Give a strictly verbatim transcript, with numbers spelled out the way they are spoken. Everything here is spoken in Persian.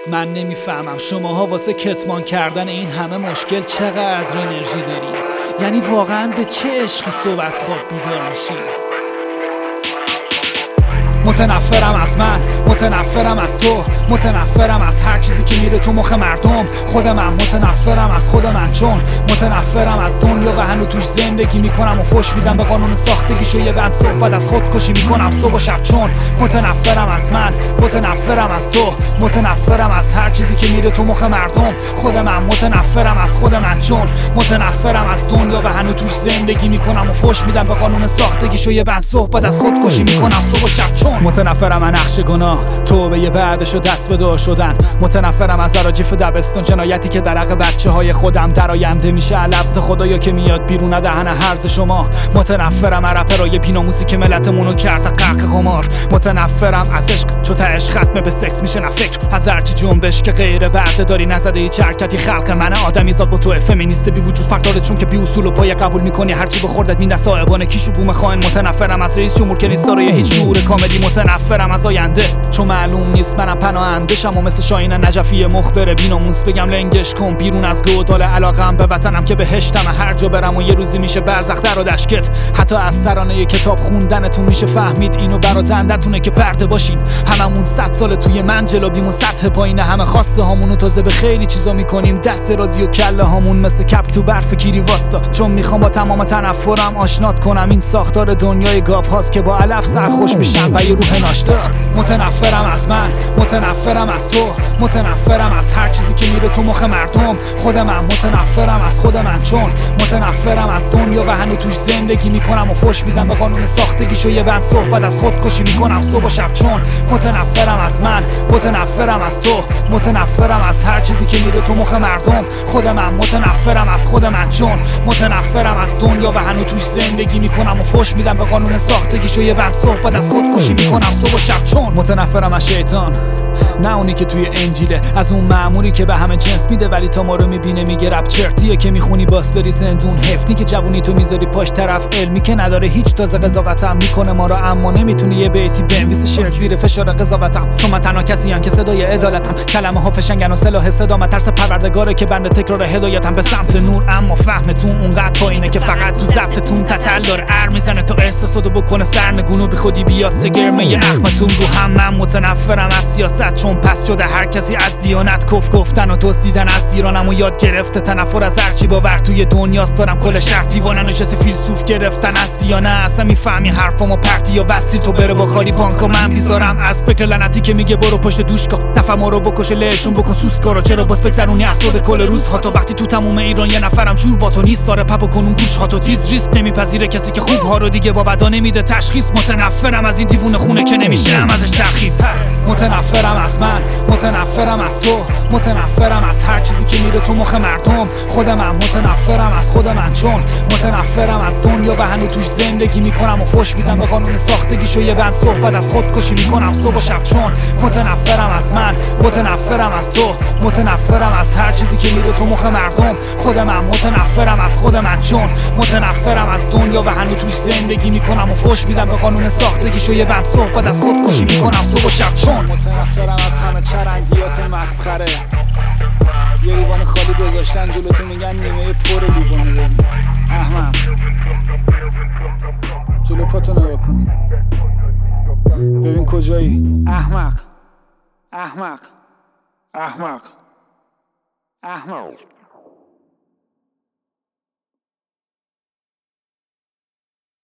من نمیفهمم شماها واسه کتمان کردن این همه مشکل چقدر انرژی داری. یعنی واقعا به چه عشقی صبح از خواب بیدار میشی؟ متنفرم از من، متنفرم از تو، متنفرم از هر چیزی که میره تو مخ مردم. خود من متنفرم از خود من، چون متنفرم از دنیا و هنو توش زندگی میکنم و فش میدم به قانون ساختگیشو. یه بند صحبت از خودکشی میکنم صبح و شب، چون متنفرم از من، متنفرم از تو، متنفرم از هر چیزی که میره تو مخ مردم. خود من متنفرم از خود من، چون متنفرم از دنیا و هنو توش زندگی میکنم و فش میدم به قانون ساختگیشو. یه بند صحبت از خودکشی میکنم صبح و شب، چون متنفرم از نقش گناه، توبه یه بعدشو دست به دعا شدن. متنفرم از اراجیف دبستان، جنایتی که در حق بچه های خودم در آینده میشه. لفظ خدایا که میاد بیرون دهن هرز شما. متنفرم از رپرای بیناموسی که ملتمونو کرده غرق قمار. متنفرم از عشق چو تهش ختمه به سکس میشه نه فکر. از هرچی جنبش که غیر برده داری نزده هیچ حرکتی. خلق من آدمی زاد با تو فمینیست بی وجود فرق داره، چون که بی اصول و پای قبول میکنی هرچی به خوردت میده صاحبانه کیشو بوم خائن. متنفرم از رئیس جمهور که نیست داره هیچ شعور کاملی. متنفرم از آینده چون معلوم نیست منم پناهنده‌شم و مثل شاهین نجفی مخبر بیناموس بگم لنگش کن بیرون از گودال علاقم به وطنم که بهشتم. هر جا برم و یه روزی میشه برزخ در و دشکت. حتی از سرانه کتاب خوندنتون میشه فهمید اینو برازندتونه که پرده باشین. هممون صد سال توی منجلابیم و سطح پایین همه خواسته هامونو تازه به خیلی چیزا میکنیم دست رازی و کله هامون مثل کپ تو برف گیری واستا. چون میخوام با تمام تنفرم آشنات کنم این ساختار دنیای گاو هاست که با علف سرخوش میشن و یه روح ناشتا. متنفرم از من، متنفرم از تو، متنفرم از هر چیزی که میره تو مخ مردم. خود من متنفرم از خود من، چون متنفرم از دنیا و هنو توش زندگی میکنم و فش میدم به قانون ساختگیشو. یه بند صحبت از خودکشی میکنم صبح و شب، چون متنفرم از من، متنفرم از تو، متنفرم از هر چیزی که میره تو مخ مردم. خود من متنفرم از خود من، چون متنفرم از دنیا و هنو توش زندگی میکنم و فش میدم به قانون ساختگیشو. یه بند صحبت از خودکشی میکنم صبح و شب، چون متنفرم از شیطان، نه اونی که توی انجیله، از اون مأموری که به همه جنس میده ولی تا ما رو میبینه میگه رپ چرتیه که میخونی باس بری زندون. حفنی که جوونی تو میذاری پاش طرف علمی که نداره هیچ تازه قضاوتم میکنه ما رو، اما نمیتونی یه بیتی بنویس شعر زیر فشار قضاوتم. چون من تنها کسی ام که صدای عدالتم، کلمه ها فشنگن و سلاح صدام ترس پروردگاره که بنده تکرار هدایتم به سمت نور. اما فهمتون اونقدر پایینه که فقط تو ضبطتون تتل داره ار میزنه تا احساساتو بکنه سرنگون و بی خودی بیاد سگرمه اخمتون رو هم. من متنفرم از سیاست چون پس شده هر کسی از دیانت کف گفتن و دزدیدن از ایرانم و یاد گرفته تنفر از هرچی باور توی دنیاست. دارم کل شهر دیوانه نشسته فیلسوف گرفتن از دیانه. اصلا میفهمی حرفامو پرتی یا وستی تو بره با خالی بانکا. من بیزارم از فکر لعنتی که میگه برو پشت دوشکا نفهمو رو بکشه لهشون بکن سوسکارا. چرا باز بگذرونی اسرد کل روزها تا وقتی تو تموم ایران یه نفرم جور با تو نیست. داره پپ کنون گوش ها تو تیز ریسک نمیپذیره کسی که خوب ها رو دیگه با بدا نمیده تشخیص. متنفرم از این دیوونه خونه که نمیشم ازش ترخیص. متنفرم از من، متنفرم از تو، متنفرم از هر چیزی که میره تو مخ مردم. خود من متنفرم از خود من، چون متنفرم از دنیا و هنو توش زندگی میکنم و فش میدم به قانون ساختگیشو. یه بند صحبت از خودکشی میکنم صبح و شب، چون متنفرم از من، متنفرم از تو، متنفرم از هر چیزی که میره تو مخ مردم. خود من متنفرم از خود من، چون متنفرم از دنیا و هنو توش زندگی میکنم و فش میدم به قانون ساختگیشو. یه بند صحبت از خودکشی میکنم صبح و شب، چون متنفرم از همه چرنگیات مسخره. یه لیوان خالی گذاشتن جلوتو میگن نیمه پر لیوانه. ببین احمق، جلو پاتو نگاه کن ببین کجایی. احمق احمق احمق احمق